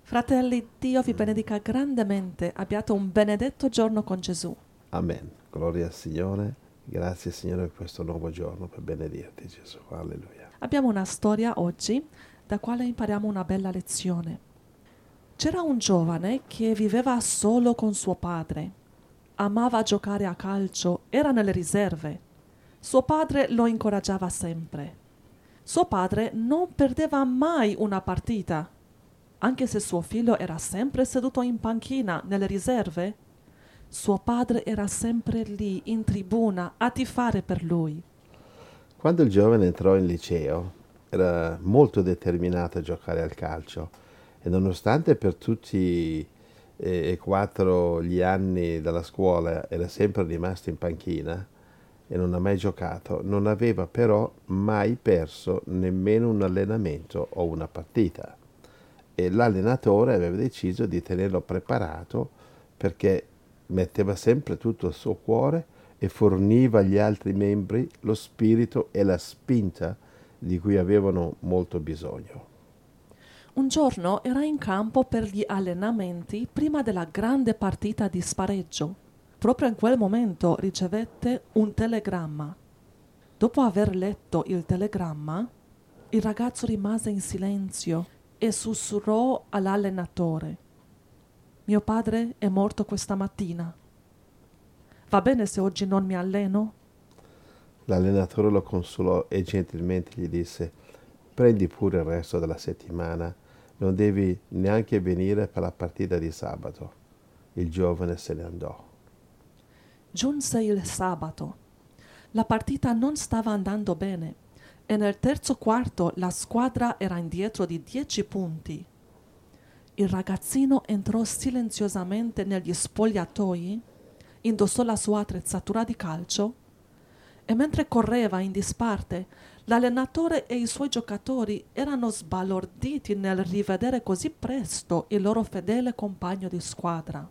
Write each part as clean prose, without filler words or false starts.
Fratelli, Dio vi benedica grandemente. Abbiate un benedetto giorno con Gesù. Amen. Gloria al Signore. Grazie Signore per questo nuovo giorno, per benedirti Gesù. Alleluia. Abbiamo una storia oggi da quale impariamo una bella lezione. C'era un giovane che viveva solo con suo padre. Amava giocare a calcio, era nelle riserve. Suo padre lo incoraggiava sempre. Suo padre non perdeva mai una partita. Anche se suo figlio era sempre seduto in panchina nelle riserve, suo padre era sempre lì in tribuna a tifare per lui. Quando il giovane entrò in liceo, era molto determinato a giocare al calcio e nonostante per tutti e quattro gli anni della scuola era sempre rimasto in panchina e non ha mai giocato, non aveva però mai perso nemmeno un allenamento o una partita. E l'allenatore aveva deciso di tenerlo preparato perché metteva sempre tutto il suo cuore e forniva agli altri membri lo spirito e la spinta di cui avevano molto bisogno. Un giorno era in campo per gli allenamenti prima della grande partita di spareggio. Proprio in quel momento ricevette un telegramma. Dopo aver letto il telegramma, il ragazzo rimase in silenzio e sussurrò all'allenatore: «Mio padre è morto questa mattina. Va bene se oggi non mi alleno?» L'allenatore lo consolò e gentilmente gli disse: prendi pure il resto della settimana, non devi neanche venire per la partita di sabato. Il giovane se ne andò. Giunse il sabato. La partita non stava andando bene e nel terzo quarto la squadra era indietro di 10 punti. Il ragazzino entrò silenziosamente negli spogliatoi, indossò la sua attrezzatura di calcio e mentre correva in disparte, l'allenatore e i suoi giocatori erano sbalorditi nel rivedere così presto il loro fedele compagno di squadra.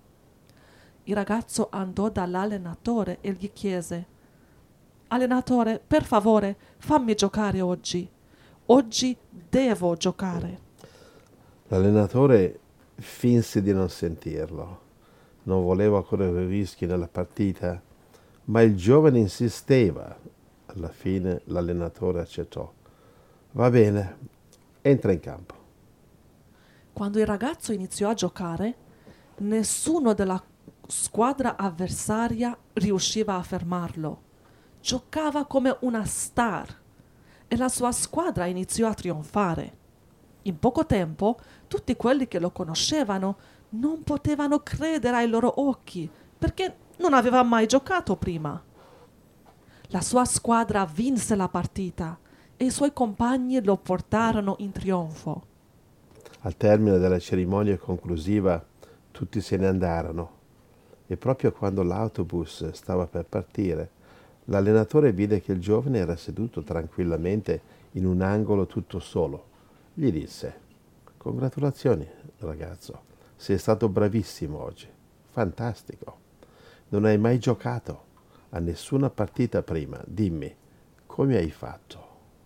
Il ragazzo andò dall'allenatore e gli chiese: «Allenatore, per favore, fammi giocare oggi. Oggi devo giocare». L'allenatore finse di non sentirlo. Non voleva correre rischi nella partita, ma il giovane insisteva. Alla fine l'allenatore accettò. Va bene, entra in campo. Quando il ragazzo iniziò a giocare, nessuno della squadra avversaria riusciva a fermarlo. Giocava come una star e la sua squadra iniziò a trionfare. In poco tempo tutti quelli che lo conoscevano non potevano credere ai loro occhi perché non aveva mai giocato prima. La sua squadra vinse la partita e i suoi compagni lo portarono in trionfo. Al termine della cerimonia conclusiva tutti se ne andarono e proprio quando l'autobus stava per partire, l'allenatore vide che il giovane era seduto tranquillamente in un angolo tutto solo. Gli disse: congratulazioni ragazzo, sei stato bravissimo oggi, fantastico. Non hai mai giocato a nessuna partita prima, dimmi, come hai fatto?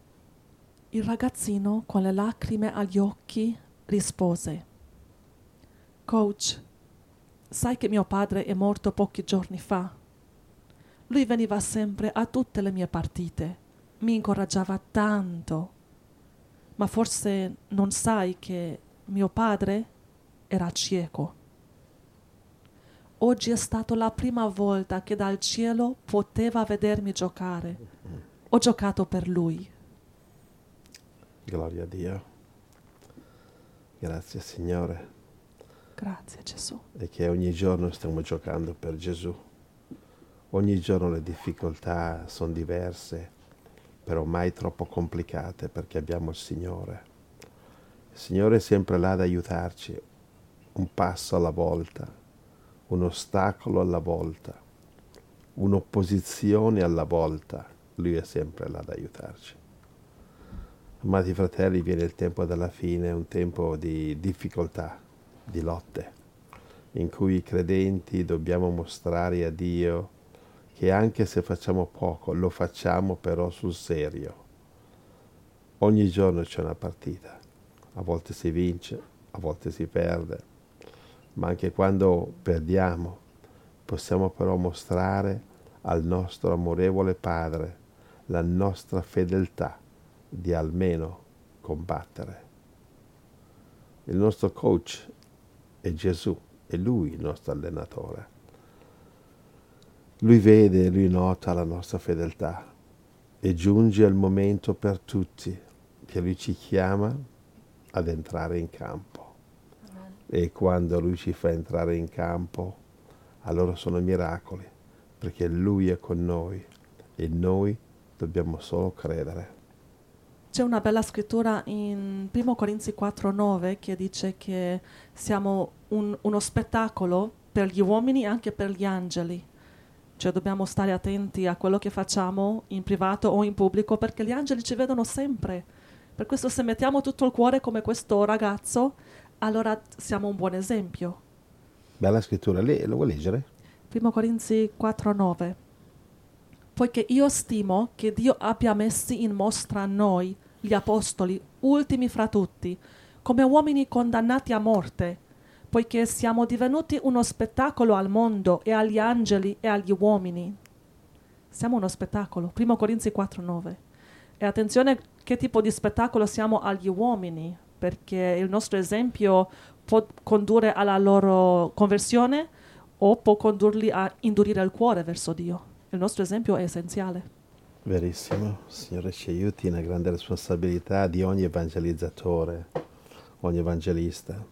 Il ragazzino, con le lacrime agli occhi, rispose: «Coach, sai che mio padre è morto pochi giorni fa? Lui veniva sempre a tutte le mie partite, mi incoraggiava tanto. Ma forse non sai che mio padre era cieco. Oggi è stata la prima volta che dal cielo poteva vedermi giocare. Ho giocato per lui». Gloria a Dio. Grazie Signore. Grazie Gesù. E che ogni giorno stiamo giocando per Gesù. Ogni giorno le difficoltà sono diverse, però mai troppo complicate perché abbiamo il Signore. Il Signore è sempre là ad aiutarci, un passo alla volta, un ostacolo alla volta, un'opposizione alla volta. Lui è sempre là ad aiutarci. Amati fratelli, viene il tempo della fine, un tempo di difficoltà, di lotte, in cui i credenti dobbiamo mostrare a Dio che anche se facciamo poco, lo facciamo però sul serio. Ogni giorno c'è una partita, a volte si vince, a volte si perde, ma anche quando perdiamo possiamo però mostrare al nostro amorevole Padre la nostra fedeltà di almeno combattere. Il nostro coach è Gesù, è Lui il nostro allenatore. Lui vede e Lui nota la nostra fedeltà e giunge il momento per tutti che Lui ci chiama ad entrare in campo. E quando Lui ci fa entrare in campo, allora sono miracoli, perché Lui è con noi e noi dobbiamo solo credere. C'è una bella scrittura in 1 Corinzi 4:9 che dice che siamo uno spettacolo per gli uomini e anche per gli angeli. Cioè dobbiamo stare attenti a quello che facciamo in privato o in pubblico, perché gli angeli ci vedono sempre. Per questo se mettiamo tutto il cuore come questo ragazzo, allora siamo un buon esempio. Bella scrittura, lo vuoi leggere? 1 Corinzi 4:9. Poiché io stimo che Dio abbia messi in mostra noi, gli apostoli, ultimi fra tutti, come uomini condannati a morte, poiché siamo divenuti uno spettacolo al mondo e agli angeli e agli uomini. Siamo uno spettacolo. 1 Corinzi 4:9. E attenzione che tipo di spettacolo siamo agli uomini, perché il nostro esempio può condurre alla loro conversione o può condurli a indurire il cuore verso Dio. Il nostro esempio è essenziale. Verissimo, Signore ci aiuti nella grande responsabilità di ogni evangelizzatore, ogni evangelista.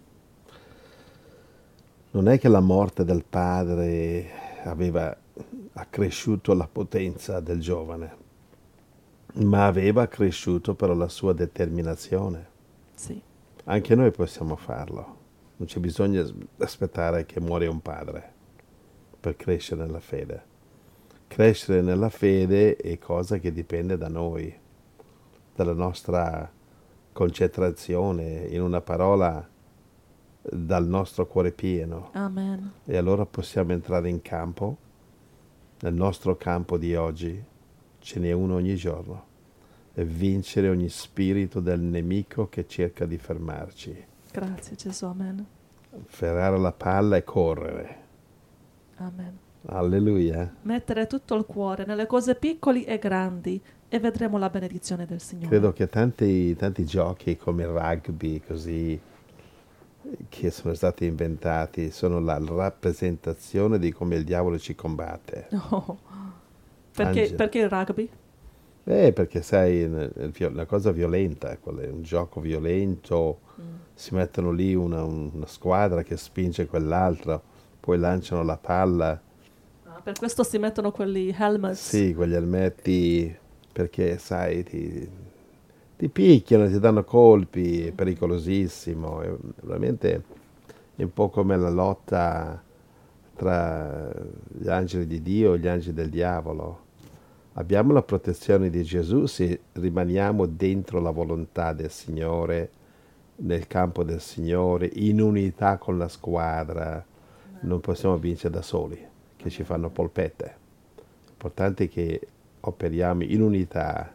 Non è che la morte del padre aveva accresciuto la potenza del giovane, ma aveva accresciuto però la sua determinazione. Sì. Anche noi possiamo farlo, non c'è bisogno di aspettare che muore un padre per crescere nella fede. Crescere nella fede è cosa che dipende da noi, dalla nostra concentrazione, in una parola, dal nostro cuore pieno. Amen. E allora possiamo entrare in campo, nel nostro campo di oggi, ce n'è uno ogni giorno, e vincere ogni spirito del nemico che cerca di fermarci. Grazie Gesù, amen. Ferrare la palla e correre. Amen. Alleluia. Mettere tutto il cuore nelle cose piccole e grandi e vedremo la benedizione del Signore. Credo che tanti giochi come il rugby, così, che sono stati inventati, sono la rappresentazione di come il diavolo ci combatte. Oh. Perché il rugby? Perché sai, una cosa violenta, è un gioco violento, si mettono lì una squadra che spinge quell'altra, poi lanciano la palla. Per questo si mettono quelli helmets. Sì, quegli elmetti, perché sai, ti picchiano, ti danno colpi, è pericolosissimo. È veramente è un po' come la lotta tra gli angeli di Dio e gli angeli del diavolo. Abbiamo la protezione di Gesù se rimaniamo dentro la volontà del Signore, nel campo del Signore, in unità con la squadra. Non possiamo vincere da soli, che ci fanno polpette. L'importante è che operiamo in unità,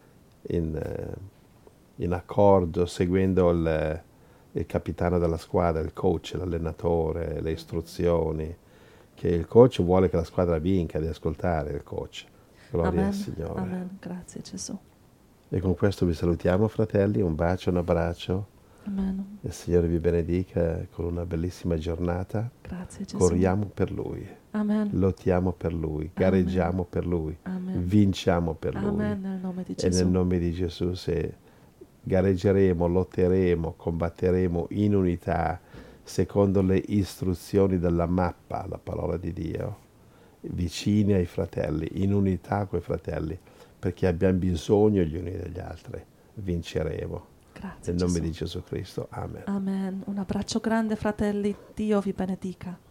in accordo, seguendo il capitano della squadra, il coach, l'allenatore, le istruzioni, che il coach vuole che la squadra vinca, di ascoltare il coach. Gloria al Signore. Amen. Grazie Gesù. E con questo vi salutiamo, fratelli, un bacio, un abbraccio. Amen. Il Signore vi benedica con una bellissima giornata. Grazie Gesù. Corriamo per Lui. Amen. Lottiamo per Lui, gareggiamo per Lui, Amen. vinciamo per Lui. Amen. Nel nome di E Gesù. nel nome di Gesù, se gareggeremo, lotteremo, combatteremo in unità, secondo le istruzioni della mappa, la parola di Dio, vicini ai fratelli, in unità coi fratelli, perché abbiamo bisogno gli uni degli altri, vinceremo. Grazie Nel nome Gesù. di Gesù Cristo. Amen. Amen. Un abbraccio grande fratelli. Dio vi benedica.